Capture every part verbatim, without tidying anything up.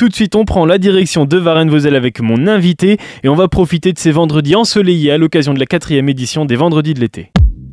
Tout de suite, on prend la direction de Varennes-Vauzelles avec mon invité et on va profiter de ces vendredis ensoleillés à l'occasion de la quatrième édition des Vendredis de l'été.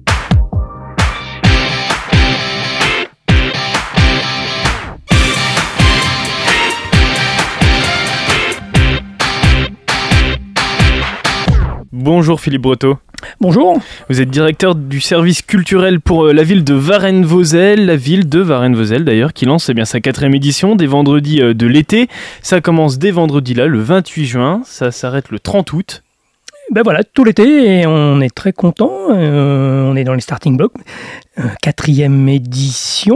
Bonjour Philippe Breteau. Bonjour. Vous êtes directeur du service culturel pour la ville de Varennes-Vauzelles, la ville de Varennes-Vauzelles d'ailleurs, qui lance eh bien, sa quatrième édition des Vendredis de l'été. Ça commence dès vendredi là, le vingt-huit juin, ça s'arrête le trente août. Ben voilà, tout l'été, et on est très content. Euh, on est dans les starting blocks. Euh, quatrième édition,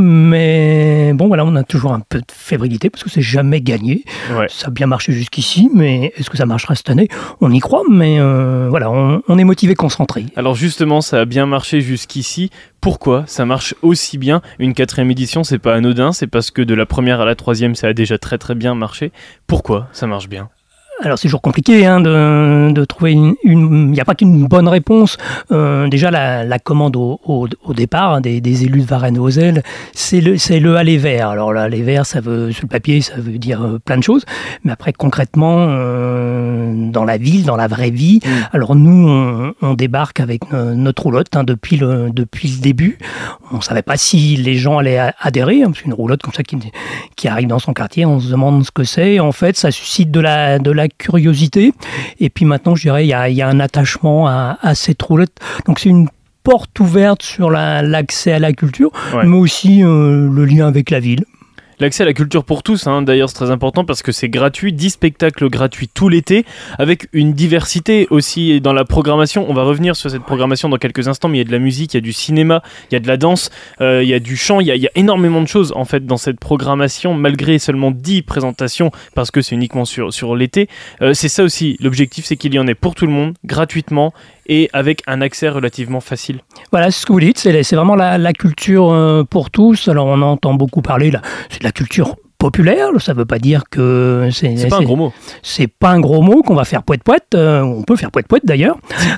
mais bon, voilà, on a toujours un peu de fébrilité parce que c'est jamais gagné. Ouais. Ça a bien marché jusqu'ici, mais est-ce que ça marchera cette année ? On y croit, mais euh, voilà, on, on est motivé, concentré. Alors justement, ça a bien marché jusqu'ici. Pourquoi ça marche aussi bien ? Une quatrième édition, c'est pas anodin, c'est parce que de la première à la troisième, ça a déjà très très bien marché. Pourquoi ça marche bien ? Alors c'est toujours compliqué hein, de, de trouver une... Il n'y a pas qu'une bonne réponse. Euh, déjà la, la commande au, au, au départ hein, des, des élus de Varennes-Vauzelles, c'est le, c'est le aller vers. Alors le aller vers, ça veut, sur le papier, ça veut dire euh, plein de choses. Mais après concrètement, euh, dans la ville, dans la vraie vie, mmh. alors nous on, on débarque avec euh, notre roulotte hein, depuis, le, depuis le début. On ne savait pas si les gens allaient adhérer, hein, parce qu'une roulotte comme ça qui, qui arrive dans son quartier, on se demande ce que c'est. En fait, ça suscite de la, de la curiosité, et puis maintenant je dirais il y a, il y a un attachement à, à cette roulette, donc c'est une porte ouverte sur la, l'accès à la culture, ouais. mais aussi euh, le lien avec la ville. L'accès à la culture pour tous, hein, d'ailleurs c'est très important parce que c'est gratuit, dix spectacles gratuits tout l'été, avec une diversité aussi dans la programmation. On va revenir sur cette programmation dans quelques instants, mais il y a de la musique, il y a du cinéma, il y a de la danse, euh, il y a du chant, il y a, il y a énormément de choses en fait dans cette programmation, malgré seulement dix présentations, parce que c'est uniquement sur, sur l'été. Euh, c'est ça aussi, l'objectif c'est qu'il y en ait pour tout le monde, gratuitement, et avec un accès relativement facile. Voilà, c'est ce que vous dites, c'est, c'est vraiment la, la culture euh, pour tous. Alors on entend beaucoup parler, là, c'est de la culture populaire, ça ne veut pas dire que... C'est, c'est pas c'est, un gros mot. C'est pas un gros mot qu'on va faire poète-poète, euh, on peut faire poète-poète d'ailleurs.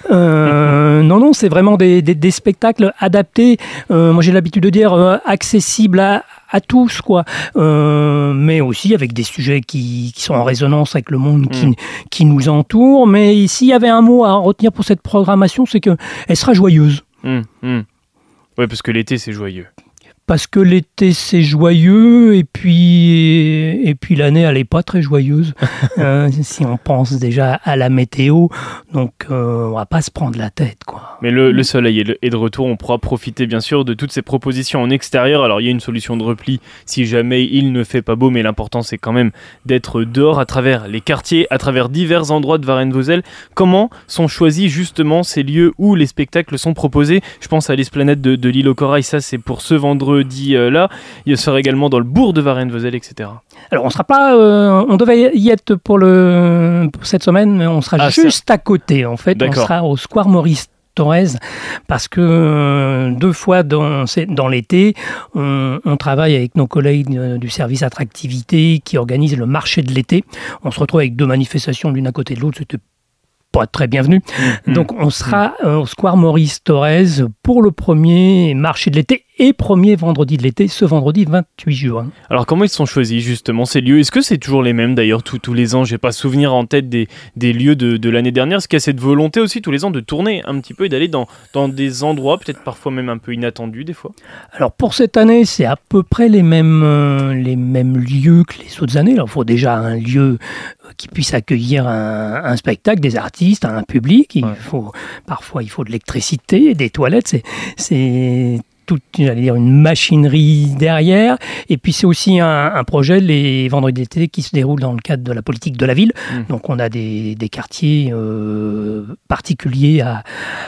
Euh, non, non, c'est vraiment des, des, des spectacles adaptés, euh, moi j'ai l'habitude de dire euh, accessibles à à tous, quoi. Euh, mais aussi avec des sujets qui, qui sont en résonance avec le monde qui, mmh. qui nous entoure. Mais s'il y avait un mot à retenir pour cette programmation, c'est qu'elle sera joyeuse. Mmh, mmh. Oui, parce que l'été, c'est joyeux. Parce que l'été, c'est joyeux, et puis, et puis l'année, elle n'est pas très joyeuse, euh, si on pense déjà à la météo. Donc, euh, on ne va pas se prendre la tête, quoi. Mais le, le soleil est de retour, on pourra profiter, bien sûr, de toutes ces propositions en extérieur. Alors, il y a une solution de repli si jamais il ne fait pas beau, mais l'important, c'est quand même d'être dehors à travers les quartiers, à travers divers endroits de Varennes-Vauzelles. Comment sont choisis, justement, ces lieux où les spectacles sont proposés ? Je pense à l'Esplanade de, de l'île au Corail, ça, c'est pour ce vendredi. Dit euh, là, il sera également dans le bourg de Varennes-Vauzelles, et cetera. Alors on sera pas, euh, on devait y être pour le pour cette semaine, mais on sera ah, juste ça. à côté en fait. D'accord. On sera au Square Maurice Thorez, parce que euh, deux fois dans, dans l'été, on, on travaille avec nos collègues du service attractivité qui organisent le marché de l'été. On se retrouve avec deux manifestations l'une à côté de l'autre. C'était pas très bienvenu. Mmh, Donc on sera mmh. au Square Maurice Thorez pour le premier marché de l'été et premier vendredi de l'été, ce vendredi vingt-huit juin. Alors comment ils sont choisis justement ces lieux ? Est-ce que c'est toujours les mêmes d'ailleurs tous, tous les ans ? J'ai pas souvenir en tête des, des lieux de, de l'année dernière. Est-ce qu'il y a cette volonté aussi tous les ans de tourner un petit peu et d'aller dans, dans des endroits peut-être parfois même un peu inattendus des fois ? Alors pour cette année, c'est à peu près les mêmes, euh, les mêmes lieux que les autres années. Alors, il faut déjà un lieu qui puisse accueillir un, un spectacle, des artistes, un public. Il ouais. faut, parfois il faut de l'électricité, des toilettes. C'est... c'est toute, j'allais dire, une machinerie derrière. Et puis, c'est aussi un, un projet, les vendredis d'été, qui se déroule dans le cadre de la politique de la ville. Mmh. Donc, on a des, des quartiers euh, particuliers à,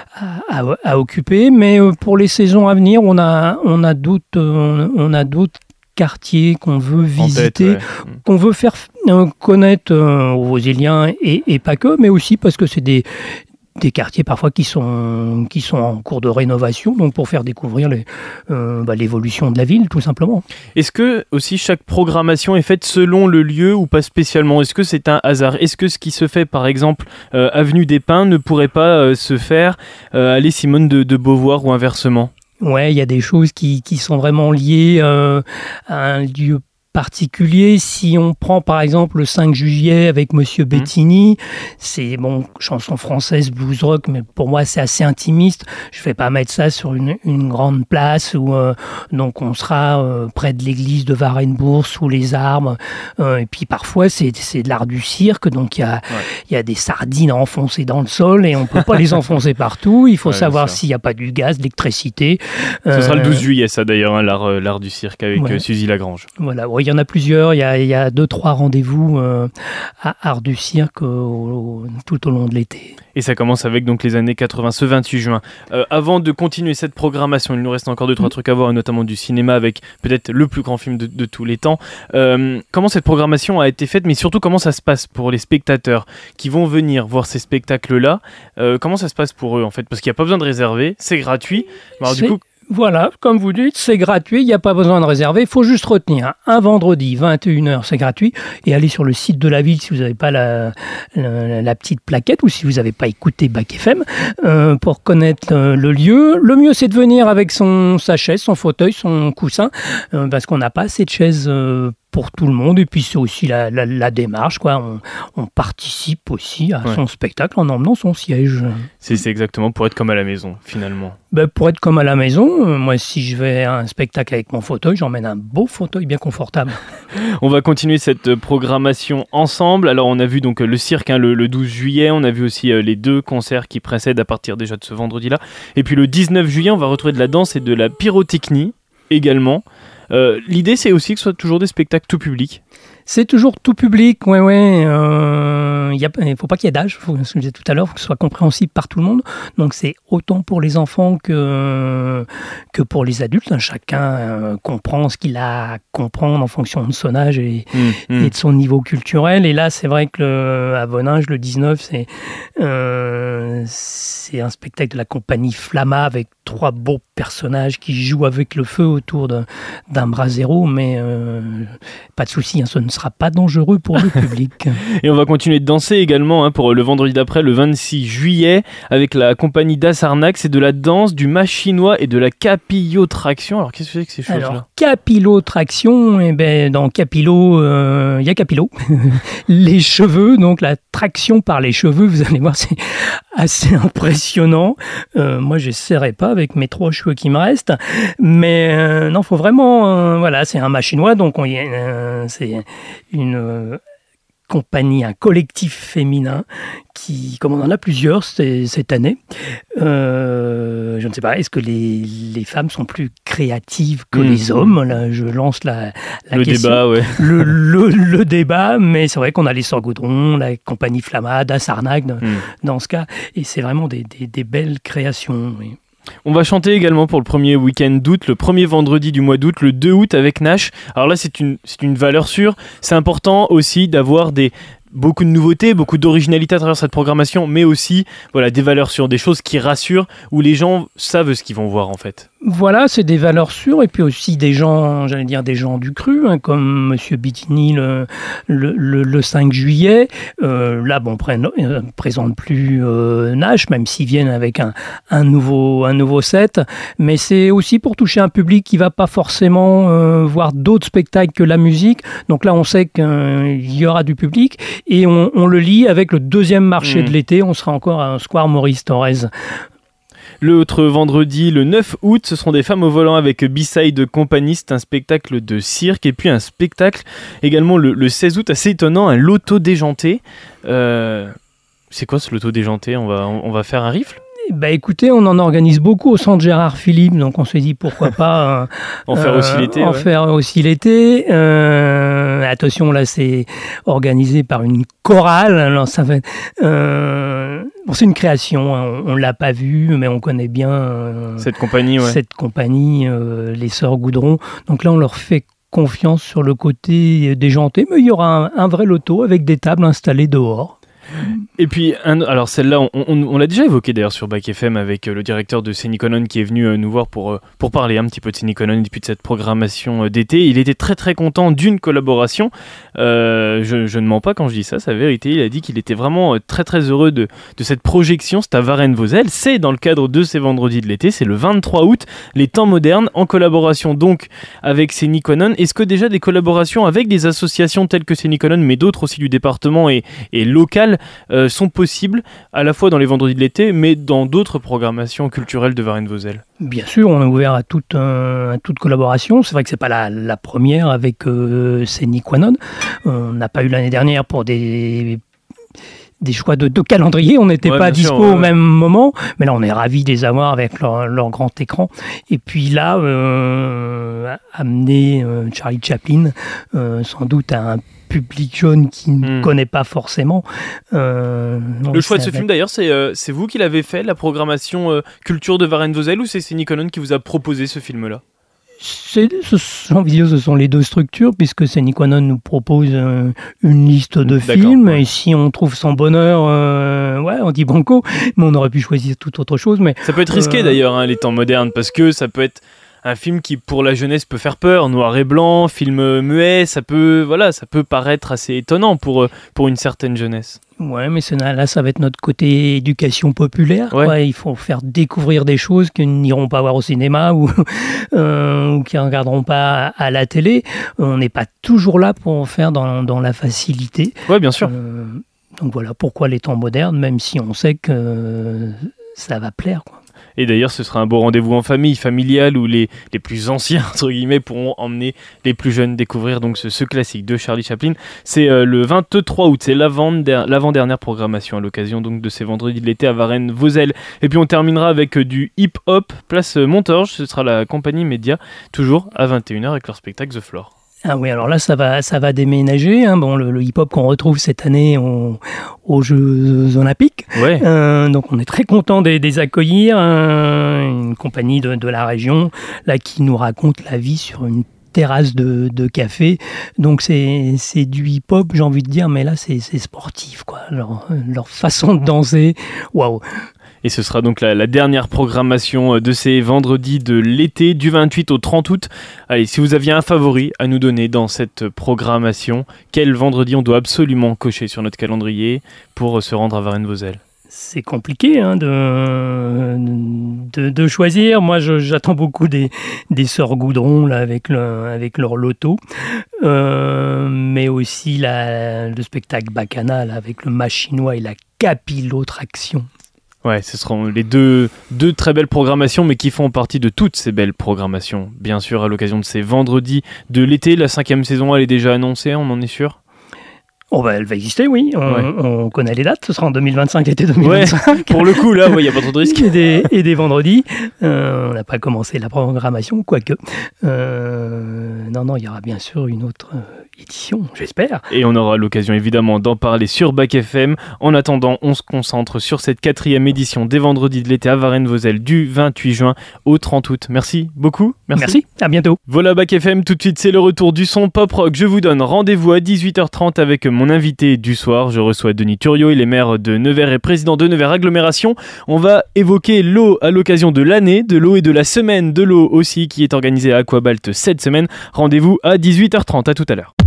à, à, à occuper. Mais euh, pour les saisons à venir, on a, on a d'autres, on, on a d'autres quartiers qu'on veut visiter, tête, ouais. qu'on veut faire euh, connaître euh, aux Vauzéliens et, et pas que, mais aussi parce que c'est des des quartiers parfois qui sont, qui sont en cours de rénovation, donc pour faire découvrir les, euh, bah, l'évolution de la ville, tout simplement. Est-ce que aussi chaque programmation est faite selon le lieu ou pas spécialement ? Est-ce que c'est un hasard ? Est-ce que ce qui se fait, par exemple, euh, Avenue des Pins ne pourrait pas euh, se faire euh, allée Simone de, de Beauvoir ou inversement ? Ouais, il y a des choses qui, qui sont vraiment liées euh, à un lieu particulier. Si on prend par exemple le cinq juillet avec Monsieur Bettini, mmh. c'est bon, chanson française, blues rock, mais pour moi c'est assez intimiste. Je ne vais pas mettre ça sur une, une grande place où euh, donc on sera euh, près de l'église de Varenbourg, sous les arbres. Euh, et puis parfois c'est, c'est de l'art du cirque, donc il y a, ouais. y a des sardines enfoncées dans le sol et on ne peut pas les enfoncer partout. Il faut ouais, savoir s'il n'y a pas du gaz, de l'électricité. Ce euh, sera le douze juillet ça d'ailleurs, hein, l'art, euh, l'art du cirque avec ouais. euh, Suzy Lagrange. Voilà, ouais, il y en a plusieurs, il y a, il y a deux, trois rendez-vous euh, à Art du Cirque euh, au, tout au long de l'été. Et ça commence avec donc les années quatre-vingts, ce vingt-huit juin. Euh, avant de continuer cette programmation, il nous reste encore deux, trois mmh. trucs à voir, et notamment du cinéma avec peut-être le plus grand film de, de tous les temps. Euh, comment cette programmation a été faite, mais surtout comment ça se passe pour les spectateurs qui vont venir voir ces spectacles-là. Euh, comment ça se passe pour eux en fait? Parce qu'il n'y a pas besoin de réserver, c'est gratuit. Alors, du coup, voilà, comme vous dites, c'est gratuit, il n'y a pas besoin de réserver, il faut juste retenir un vendredi, vingt et une heures, c'est gratuit, et aller sur le site de la ville si vous n'avez pas la, la, la petite plaquette ou si vous n'avez pas écouté Bac F M euh, pour connaître euh, le lieu. Le mieux, c'est de venir avec son, sa chaise, son fauteuil, son coussin, euh, parce qu'on n'a pas assez de chaises euh, pour tout le monde, et puis c'est aussi la, la, la démarche, quoi. On, on participe aussi à ouais. son spectacle en emmenant son siège. C'est, c'est exactement pour être comme à la maison, finalement. Ben, pour être comme à la maison, euh, moi si je vais à un spectacle avec mon fauteuil, j'emmène un beau fauteuil bien confortable. On va continuer cette programmation ensemble. Alors on a vu donc le cirque hein, le, le douze juillet, on a vu aussi euh, les deux concerts qui précèdent à partir déjà de ce vendredi-là. Et puis le dix-neuf juillet, on va retrouver de la danse et de la pyrotechnie également. Euh, l'idée, c'est aussi que ce soit toujours des spectacles tout public. C'est toujours tout public, ouais, ouais. Euh, il ne faut pas qu'il y ait d'âge, faut, ce que je disais tout à l'heure, il faut que ce soit compréhensible par tout le monde. Donc c'est autant pour les enfants que, que pour les adultes. Chacun euh, comprend ce qu'il a à comprendre en fonction de son âge et, mmh, mmh. et de son niveau culturel. Et là, c'est vrai que le, à Voninges, le dix-neuf, c'est, euh, c'est un spectacle de la compagnie Flamma avec trois beaux personnages qui jouent avec le feu autour de, d'un brasero, mais euh, pas de souci, hein, ce ne sera pas dangereux pour le public. Et on va continuer de danser également hein, pour le vendredi d'après, le vingt-six juillet, avec la compagnie Das Arnac. C'est de la danse, du machinois et de la capillotraction. Alors qu'est-ce que c'est que ces choses-là? Alors, capillotraction, eh ben, dans capillo, il euh, y a capillo. Les cheveux, donc la traction par les cheveux, vous allez voir, c'est assez impressionnant. Euh, moi, je n'essaierai pas avec mes trois cheveux qui me restent, mais euh, non, faut vraiment, euh, voilà, c'est un machinois, donc on y est, euh, c'est une euh, compagnie, un collectif féminin qui, comme on en a plusieurs c- cette année, euh, je ne sais pas, est-ce que les, les femmes sont plus créatives que mmh. les hommes? Là, je lance la, la le question. Débat, ouais. le, le, le débat, mais c'est vrai qu'on a les Sœurs Gaudron, la compagnie Flamma, Das Arnac dans, mmh. dans ce cas, et c'est vraiment des, des, des belles créations, oui. On va chanter également pour le premier week-end d'août, le premier vendredi du mois d'août, le deux août avec Nash. Alors là, c'est une, c'est une valeur sûre. C'est important aussi d'avoir des, beaucoup de nouveautés, beaucoup d'originalité à travers cette programmation, mais aussi voilà, des valeurs sûres, des choses qui rassurent, où les gens savent ce qu'ils vont voir en fait. Voilà, c'est des valeurs sûres, et puis aussi des gens, j'allais dire des gens du cru, hein, comme Monsieur Bettini le, le, le, le cinq juillet. Euh, là, bon, on ne présente plus euh, Nash, même s'ils viennent avec un, un, nouveau, un nouveau set, mais c'est aussi pour toucher un public qui ne va pas forcément euh, voir d'autres spectacles que la musique. Donc là, on sait qu'il euh, y aura du public, et on, on le lit avec le deuxième marché mmh. de l'été. On sera encore à un Square Maurice Thorez. L'autre vendredi, le neuf août, ce seront des femmes au volant avec B-Side Company. C'est un spectacle de cirque. Et puis un spectacle également le, le seize août, assez étonnant, un loto déjanté. Euh, c'est quoi ce loto déjanté? on va, on, on va faire un rifle? Bah écoutez, on en organise beaucoup au centre Gérard Philippe, donc on s'est dit pourquoi pas euh, en faire aussi l'été. En ouais. faire aussi l'été. Euh, attention, là c'est organisé par une chorale. Alors ça fait, euh, bon, c'est une création, hein, on, on l'a pas vue, mais on connaît bien euh, cette compagnie. Ouais. Cette compagnie, euh, les Sœurs Gaudron. Donc là, on leur fait confiance sur le côté déjanté, mais il y aura un, un vrai loto avec des tables installées dehors. Et puis, un, alors celle-là, on, on, on l'a déjà évoqué d'ailleurs sur Back F M avec le directeur de Séniconon qui est venu nous voir pour, pour parler un petit peu de Séniconon et puis de cette programmation d'été. Il était très très content d'une collaboration. Euh, je, je ne mens pas quand je dis ça, c'est la vérité. Il a dit qu'il était vraiment très très heureux de, de cette projection. C'est à Varennes-Vauzelles. C'est dans le cadre de ces vendredis de l'été. C'est le vingt-trois août. Les temps modernes en collaboration donc avec Séniconon. Est-ce que déjà des collaborations avec des associations telles que Séniconon, mais d'autres aussi du département et, et locales, euh, sont possibles à la fois dans les vendredis de l'été mais dans d'autres programmations culturelles de Varennes-Vauzelles? Bien sûr, on est ouvert à toute, euh, à toute collaboration. C'est vrai que c'est pas la, la première avec euh, Séniconon. On n'a pas eu l'année dernière pour des des choix de, de calendrier, on n'était ouais, pas dispo sûr, ouais, au même moment, mais là on est ravis de les avoir avec leur, leur grand écran. Et puis là, euh, amener euh, Charlie Chaplin, euh, sans doute à un public jeune qui ne mmh. connaît pas forcément. Euh, le choix de ce avec... film d'ailleurs, c'est, euh, c'est vous qui l'avez fait, la programmation euh, culture de Varennes-Vauzelles, ou c'est Séniconon qui vous a proposé ce film-là? C'est, ce, ce sont les deux structures, puisque Séniconon nous propose euh, une liste de D'accord, films, ouais. et si on trouve son bonheur, euh, ouais, on dit banco, mais on aurait pu choisir toute autre chose. Mais, ça peut être risqué euh... d'ailleurs, hein, les temps modernes, parce que ça peut être un film qui, pour la jeunesse, peut faire peur, noir et blanc, film muet, ça peut, voilà, ça peut paraître assez étonnant pour, pour une certaine jeunesse. Ouais, mais c'est, là, ça va être notre côté éducation populaire. Ouais. Quoi. Il faut faire découvrir des choses qu'ils n'iront pas voir au cinéma ou, euh, ou qu'ils ne regarderont pas à la télé. On n'est pas toujours là pour en faire dans, dans la facilité. Oui, bien sûr. Euh, donc voilà pourquoi les temps modernes, même si on sait que euh, ça va plaire, quoi. Et d'ailleurs, ce sera un beau rendez-vous en famille, familial, où les, les plus anciens, entre guillemets, pourront emmener les plus jeunes découvrir donc ce, ce classique de Charlie Chaplin. C'est euh, le vingt-trois août, c'est l'avant-der- l'avant-dernière programmation à l'occasion donc de ces vendredis de l'été à Varennes-Vauzelles. Et puis on terminera avec euh, du hip-hop, place Montorge, ce sera la compagnie Média, toujours à vingt et une heures avec leur spectacle The Floor. Ah oui, alors là, ça va, ça va déménager. Hein. Bon, le, le hip-hop qu'on retrouve cette année au, aux Jeux Olympiques. Ouais. Euh, donc, on est très content de, de les accueillir. Hein. Une compagnie de, de la région là qui nous raconte la vie sur une terrasse de, de café. Donc, c'est, c'est du hip-hop, j'ai envie de dire, mais là, c'est, c'est sportif, quoi. Leur, leur façon de danser, waouh. Et ce sera donc la, la dernière programmation de ces vendredis de l'été, du vingt-huit au trente août. Allez, si vous aviez un favori à nous donner dans cette programmation, quel vendredi on doit absolument cocher sur notre calendrier pour se rendre à Varennes-Vauzelles? C'est compliqué hein, de, de, de choisir. Moi, je, j'attends beaucoup des, des Sœurs Goudron là, avec, le, avec leur loto. Euh, mais aussi la, le spectacle Bacchanal avec le mât chinois et la capillotraction. Ouais, ce seront les deux, deux très belles programmations, mais qui font partie de toutes ces belles programmations. Bien sûr, à l'occasion de ces vendredis de l'été, la cinquième saison, elle est déjà annoncée, on en est sûr? Oh bah, elle va exister, oui. On, ouais. on connaît les dates. Ce sera en deux mille vingt-cinq, l'été deux mille vingt-cinq. Ouais, pour le coup, là, il ouais, n'y a pas trop de risques. Et des, et des vendredis. Euh, on n'a pas commencé la programmation, quoique. Euh, non, non, il y aura bien sûr une autre euh, édition, j'espère. Et on aura l'occasion, évidemment, d'en parler sur Back F M. En attendant, on se concentre sur cette quatrième édition des vendredis de l'été à Varennes-Vauzelles du vingt-huit juin au trente août. Merci beaucoup. Merci. Merci, à bientôt. Voilà Back F M, tout de suite, c'est le retour du son pop-rock. Je vous donne rendez-vous à dix-huit heures trente avec mon invité du soir. Je reçois Denis Thuriot, il est maire de Nevers et président de Nevers Agglomération. On va évoquer l'eau à l'occasion de l'année de l'eau et de la semaine de l'eau aussi qui est organisée à Aquabalt cette semaine. Rendez-vous à dix-huit heures trente, à tout à l'heure.